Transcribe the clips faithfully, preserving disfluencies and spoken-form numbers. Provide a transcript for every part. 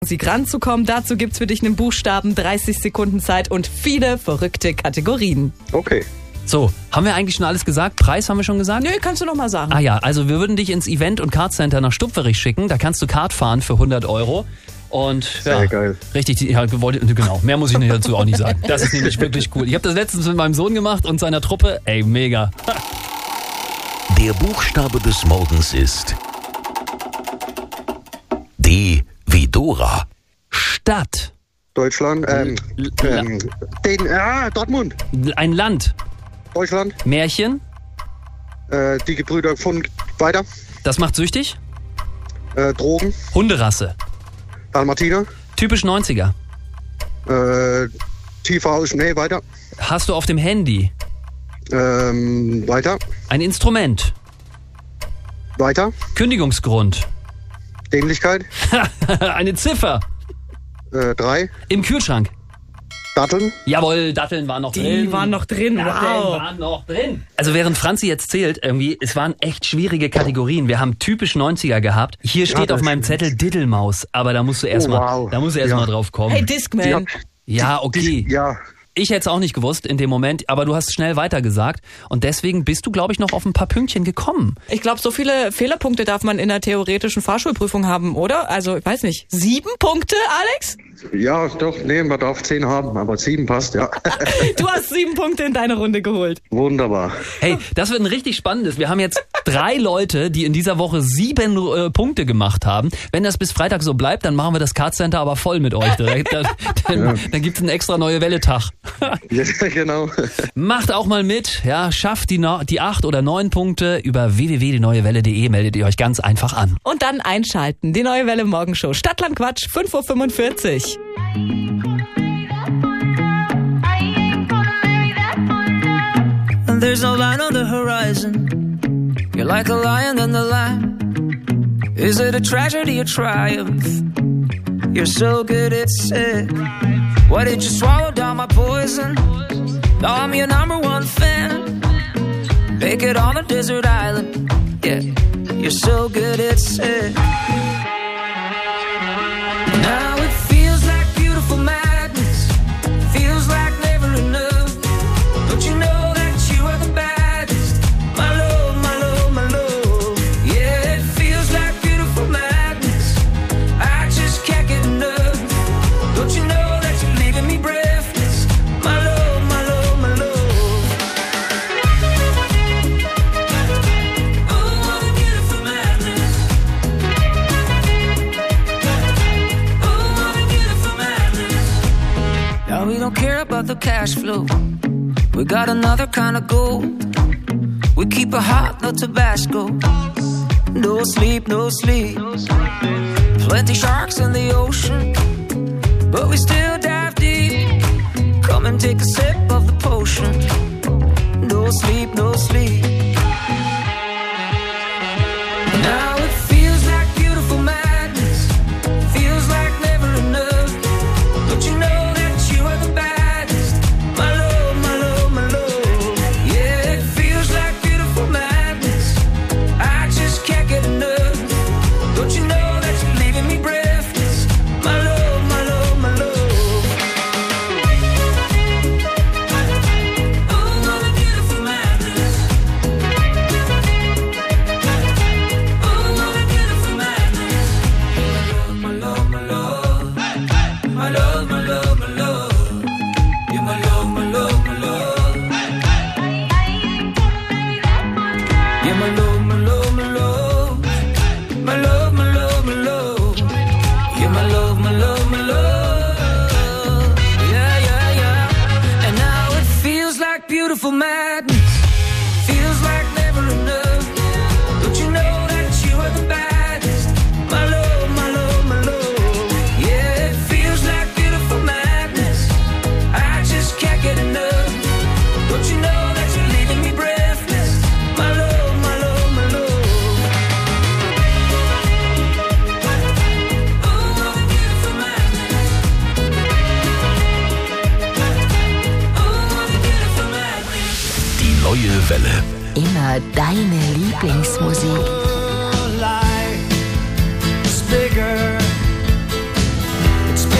Musik ranzukommen. Dazu gibt's für dich einen Buchstaben, dreißig Sekunden Zeit und viele verrückte Kategorien. Okay. So, haben wir eigentlich schon alles gesagt? Preis haben wir schon gesagt? Nö, kannst du noch mal sagen. Ah ja, also wir würden dich ins Event- und Kartcenter nach Stupferich schicken. Da kannst du Kart fahren für hundert Euro. Und Sehr ja, geil. richtig, ja, gewollt- genau, mehr muss ich nicht dazu auch nicht sagen. Das ist nämlich wirklich cool. Ich habe das letztens mit meinem Sohn gemacht und seiner Truppe. Ey, mega. Der Buchstabe des Morgens ist D wie Dora. Stadt. Deutschland, ähm, ähm den, ah, Dortmund. Ein Land. Deutschland, Märchen. äh, die Gebrüder von, weiter, Das macht süchtig. äh, Drogen, Hunderasse. Dalmatiner, Typisch neunziger. äh, tiefer aus, nee, weiter, Hast du auf dem Handy. ähm, weiter, Ein Instrument. weiter, Kündigungsgrund. Dämlichkeit, Eine Ziffer. äh, drei, Im Kühlschrank. Datteln, Jawohl, Datteln waren noch Die drin. waren noch drin, Datteln wow. waren noch drin. Also während Franzi jetzt zählt, irgendwie, es waren echt schwierige Kategorien. Wir haben typisch neunziger gehabt. Hier steht das auf meinem stimmt. Zettel Diddelmaus, aber da musst du erstmal, Oh, wow. da musst du erst Ja. mal drauf kommen. Hey Discman. Ja. ja, okay. ja, Ich hätte es auch nicht gewusst in dem Moment, aber du hast schnell weitergesagt und deswegen bist du, glaube ich, noch auf ein paar Pünktchen gekommen. Ich glaube, so viele Fehlerpunkte darf man in der theoretischen Fahrschulprüfung haben, oder? Also, ich weiß nicht. Sieben Punkte, Alex? ja, doch, nee, man darf zehn haben, aber sieben passt, ja. Du hast sieben Punkte in deine Runde geholt. Wunderbar. Hey, das wird ein richtig spannendes. Wir haben jetzt drei Leute, die in dieser Woche sieben äh, Punkte gemacht haben. Wenn das bis Freitag so bleibt, dann machen wir das Kartcenter aber voll mit euch direkt. Dann, dann, Ja. dann gibt's einen extra neue Welle-Tag. Ja, genau. Macht auch mal mit, ja, schafft die, no- die acht oder neun Punkte über w w w punkt die neue welle punkt de, meldet ihr euch ganz einfach an. Und dann einschalten. Die Neue Welle Morgenshow. Stadtland Quatsch, fünf Uhr fünfundvierzig. And there's no line on the horizon. You're like a lion in the lamb. Is it a tragedy or triumph? You're so good at sick. Why did you swallow down my poison? Now I'm your number one fan. Make it on a desert island. Yeah, you're so good at sick. Now it feels like beautiful madness. Feels like never enough. Don't you know that you are the baddest? My love, my love, my love. Yeah, it feels like beautiful madness. I just can't get enough. Don't you know that you're leaving me breathless? My love, my love, my love. Oh, what a beautiful madness. Oh, what a beautiful madness. Now we don't care about the cash flow. We got another kind of gold. We keep it hot, no Tabasco. No sleep, no sleep. Plenty sharks in the ocean, but we still dive deep. Come and take a sip of the potion. No sleep, no sleep. Now it feels like beautiful madness. Feels like never enough. Don't you know that you are the baddest? My love, my love, my love. Yeah, it feels like beautiful madness. I just can't get enough. Don't you know that you're leaving me breathless? My love, my love, my love. Oh, what a beautiful madness. Oh, what a beautiful madness. My love, my love, my love. My love, my love, my love. You're my love, my love, my love. You're my love, my love, my love. My love, my love, my love. You're my love, my love, my love. Yeah, yeah, yeah. And now it feels like beautiful madness. Feels like never enough. Don't you know that you are the baddest? My love, my love, my love. Yeah, it feels like beautiful madness. I just can't get enough. Don't you know that you're leaving me breathless? My love, my love, my love. Oh, what a beautiful madness. Oh, what a beautiful madness. Die neue Welle. Immer deine Lieblingsmusik. Life is bigger.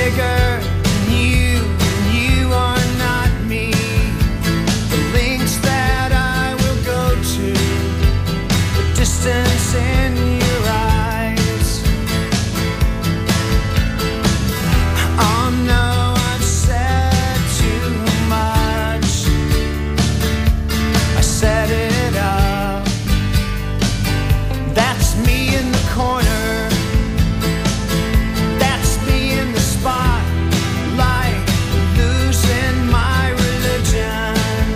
bigger than you, and you are not me. The lengths that I will go to, the distance in your eyes. Oh no, I've said too much. I set it up. That's me in the corner. That's me in the spotlight, losing my religion,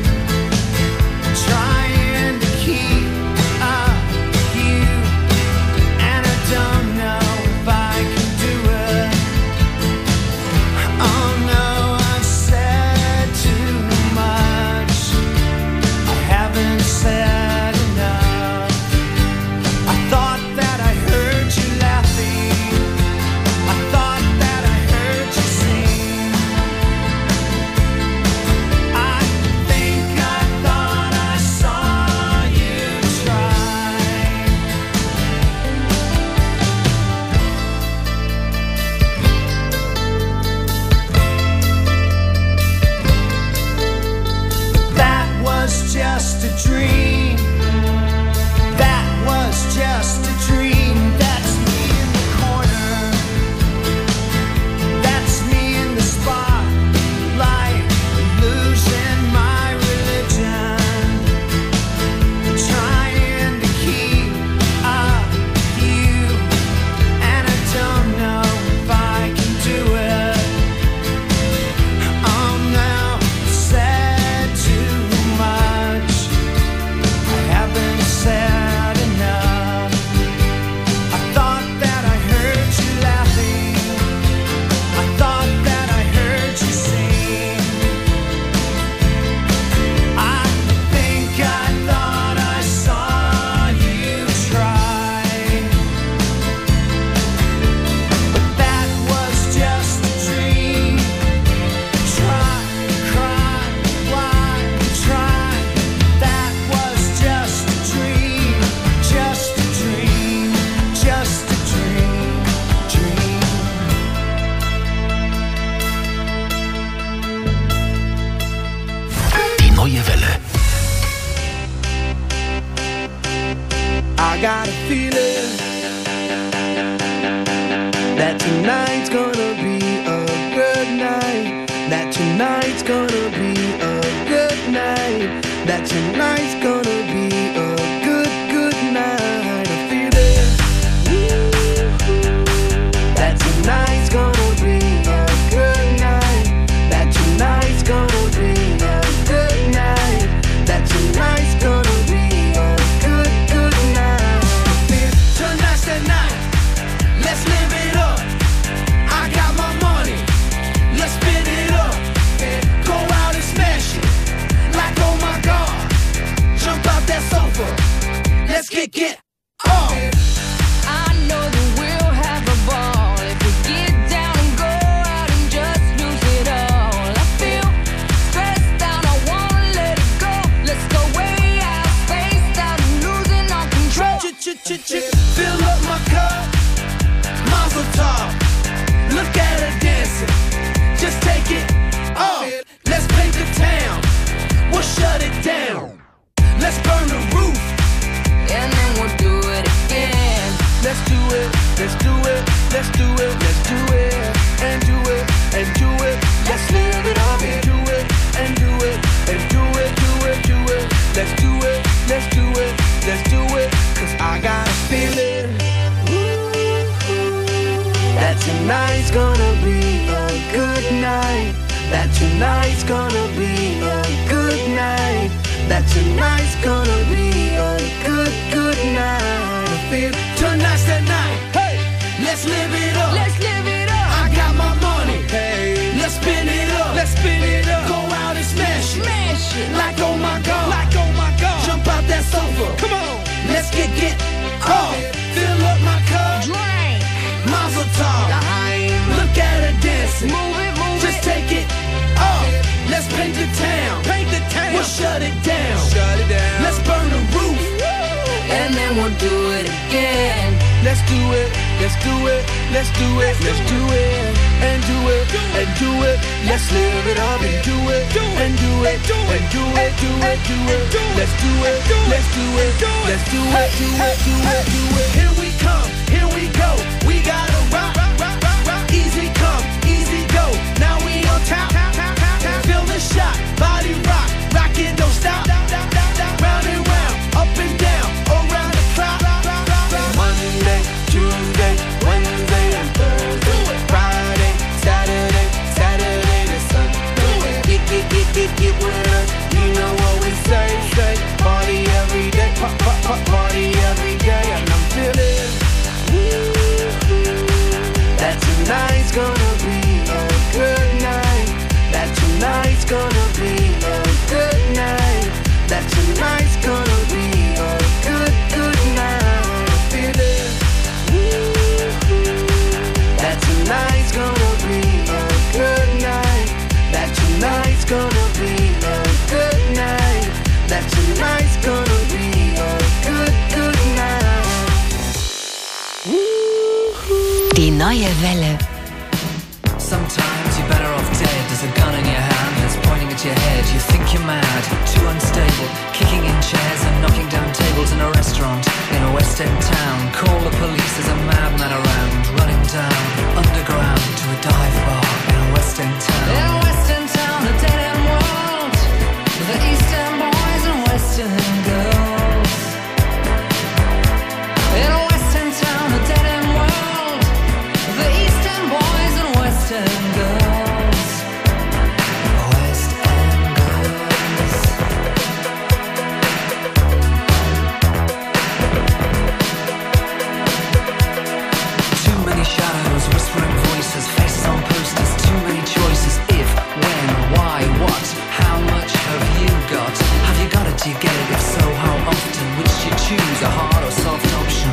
trying to keep up with you, and I don't know if I can do it. Oh no, I've said too much. I haven't said enough. I thought that I heard you laughing. I thought that I heard you sing. I think I thought I saw you try. That was just a dream. That was just a dream. That's me in the corner. That's me in the spotlight, losing my religion, trying to keep up with you, and I don't know if I can do it. Oh no, I've said too much. I haven't said enough. I thought that I heard you laughing. I thought that I heard you sing. I think I thought I saw you try. But that was just a dream. Try, cry, why try? That was just a dream, just a dream, just a dream, dream. Die neue Welle. I got a feeling that tonight's gonna be a good night. That tonight's gonna be a good night. That tonight's gonna be a good, good night. I feel it. That tonight's gonna be a good night. That tonight's gonna be a good night. That tonight's gonna be a good, good night. Tonight's the night. Let's live it up. I got my money. Let's spin it up. Go out and smash it. Like oh my God. Jump out that sofa. Let's get get off. I know that we'll have a ball if we get down and go out and just lose it all. I feel stressed out, I wanna let it go. Let's go way out, spaced out, and losing our control. Fill up my cup. Mazel tov. Look at her dancing. Just take it off. Let's paint the town. We'll shut it down. Let's burn the roof. And then we'll do it again. Let's do it, let's do it, let's do it, let's do it, and do it, and do it. Let's live it up and do it, and do it, and do it, do it, do it. Let's do it, let's do it, let's do it. Cause I got a feeling that tonight's gonna be a good night. That tonight's gonna be a good night. That tonight's gonna be a good, good night. I feel tonight's the night. Hey, let's live it up. Let's live it up. I got my money. Hey, let's spin it up. Let's spin it up. Go out and smash it. Smash it. Like oh my God. Like oh my God. Jump out that sofa. Come on. Let's get get off. Fill up my cup. Drink. Mazel tov. Look at her dancing. Move it, move Just it. take it off. Let's paint the town. Paint the town. We'll shut it down. Shut it down. Let's burn the roof. And then we'll do it again. Let's do it. Let's do it. Let's do it. Let's do it. And do it. do it. Let's live it up and do it, and do it, and do it, do it, do it. Let's do it, let's do it, let's do it, do it, do it, do it. Here we come, here we go. We gotta rock, rock, rock, rock. Easy come, easy go. Now we on top. Feel the shot, body rock, rockin', don't stop. Round and round, up and down, around the clock. Monday, Tuesday, Wednesday, and Thursday. Friday, Saturday, Saturday to Sunday. Get, get, get, get, get with us. You know what we say, say. Party every day, pop, pop, pop, party every day. And I'm feeling that tonight's gonna be a good night. That tonight's gonna be a good night. That tonight's gonna be a good, good night. I'm feeling that tonight's gonna be a good night. That tonight's gonna be a good night. That tonight's gonna be a good, good night. Die neue Welle. Sometimes you're better off dead. There's a gun in your hand that's pointing at your head. You think you're mad, too unstable, kicking in chairs and knocking down tables in a restaurant in a West End town. Call the police, there's a madman around, running down underground to a dive bar in a West End town. In a West End town, a dead end world, the East End boys and West End girls. In a West End town, a dead end world, the East End boys and West End girls. West End girls. Too many shadows, whispering voices, faces on posters, too many choices. If, when, why, what, how much have you got? Have you got it, do you get it? If so, how often? Which do you choose, a hard or soft option?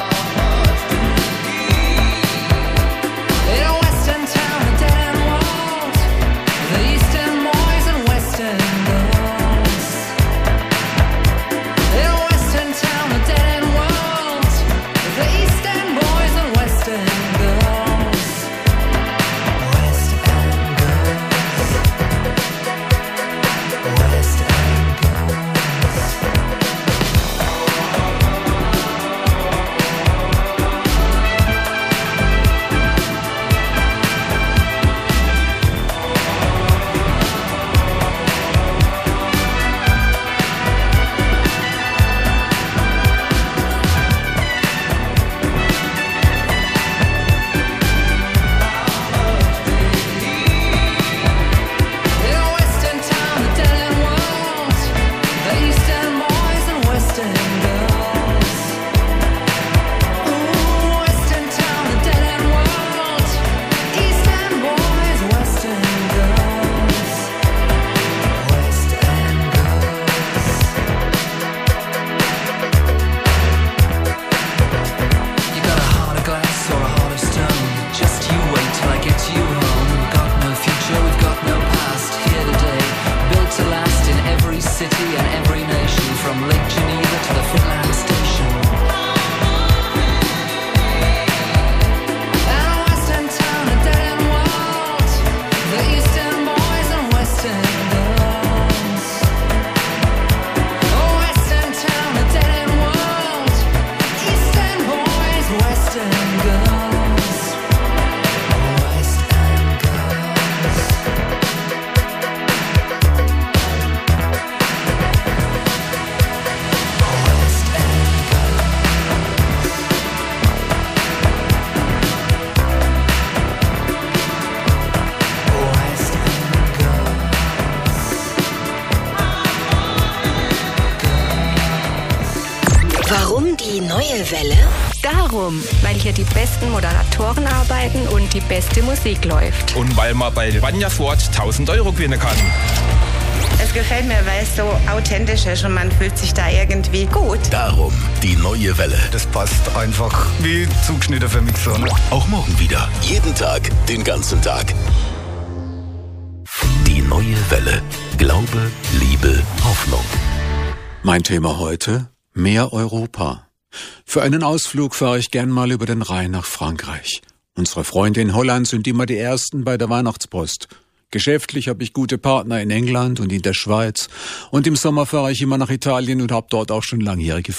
In a West End town, a dead end world, the East End boys and West End girls. In a West End town, a dead end world, the East End boys and West End girls. West End girls. West End In a West End town, a dead end world, the East End boys and West End girls. Ooh, West End town, a dead end world, East End boys, West End girls. West End girls. You got a heart of glass or a heart of stone. Just you wait till I get you home. We've got no future, we've got no past. Here today, built to last in every city and every nation, from Lake Geneva to the Finland station. And a West End town, a dead end world, the East End boys and West End girls. Oh, West End town, a dead end world, East End boys, West End girls. West End girls. West End girls. West End girls. Warum die neue Welle? Darum, weil hier die besten Moderatoren arbeiten und die beste Musik läuft. Und weil man bei Vanja Ford tausend Euro gewinnen kann. Es gefällt mir, weil es so authentisch ist und man fühlt sich da irgendwie gut. Darum die neue Welle. Das passt einfach wie zugeschnitten für mich so. Ne? Auch morgen wieder. Jeden Tag, den ganzen Tag. Die neue Welle. Glaube, Liebe, Hoffnung. Mein Thema heute: mehr Europa. Für einen Ausflug fahre ich gern mal über den Rhein nach Frankreich. Unsere Freunde in Holland sind immer die Ersten bei der Weihnachtspost. Geschäftlich habe ich gute Partner in England und in der Schweiz. Und im Sommer fahre ich immer nach Italien und habe dort auch schon langjährige